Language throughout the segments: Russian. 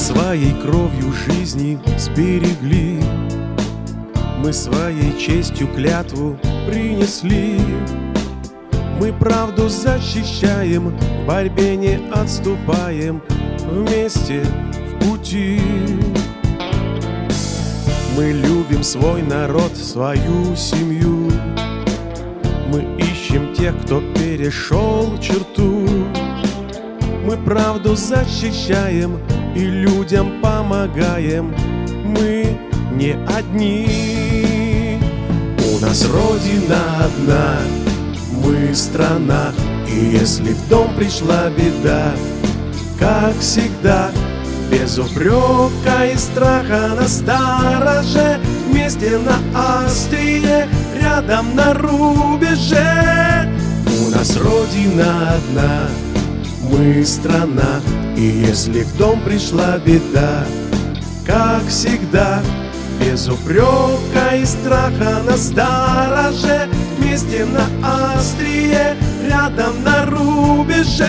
своей кровью жизни сберегли, мы своей честью клятву принесли. Мы правду защищаем, в борьбе не отступаем, вместе в пути. Мы любим свой народ, свою семью, мы ищем тех, кто перешел черту. Мы правду защищаем и людям помогаем, мы не одни. У нас Родина одна, мы страна, и если в дом пришла беда, как всегда, без упрека и страха на стороже, вместе на острие, рядом на рубеже. У нас Родина одна, мы страна, и если в дом пришла беда, как всегда, без упрека и страха на стороже, вместе на острие, рядом на рубеже.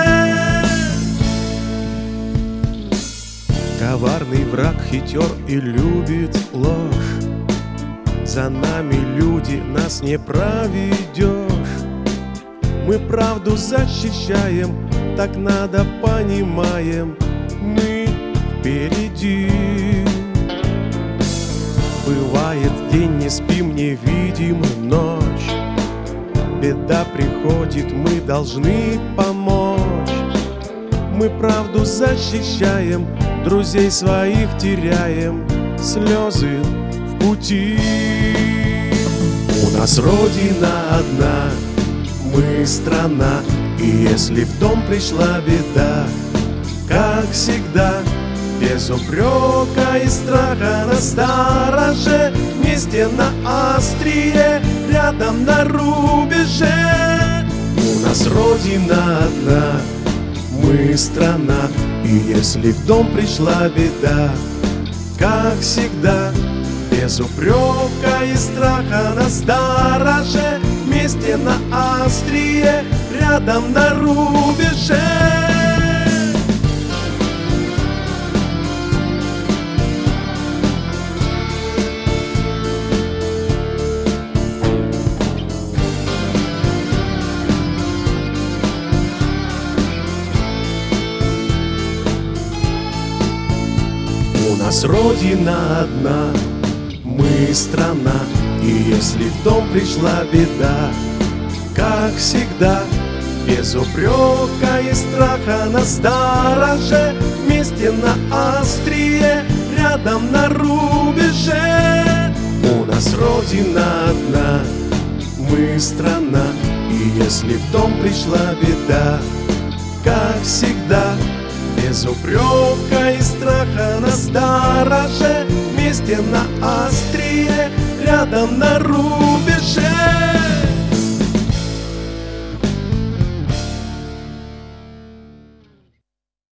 Коварный враг хитер и любит ложь, за нами, люди, нас не проведешь. Мы правду защищаем, так надо, понимаем, мы впереди. Бывает день, не спим, не видим ночь, беда приходит, мы должны помочь. Мы правду защищаем, друзей своих теряем, слезы в пути. У нас Родина одна, мы страна, и если в дом пришла беда, как всегда, без упрека и страха на стороже, вместе на острие, рядом на рубеже. У нас Родина одна, мы страна, и если в дом пришла беда, как всегда, без упрека и страха на стороже, вместе на острие, рядом на рубеже. У нас Родина одна, мы страна, и если в дом пришла беда, как всегда, без упрека и страха на стороже, вместе на острие, рядом на рубеже. У нас Родина одна, мы страна, и если в дом пришла беда, как всегда, без упрека и страха на стороже, вместе на острие, рядом на рубеже.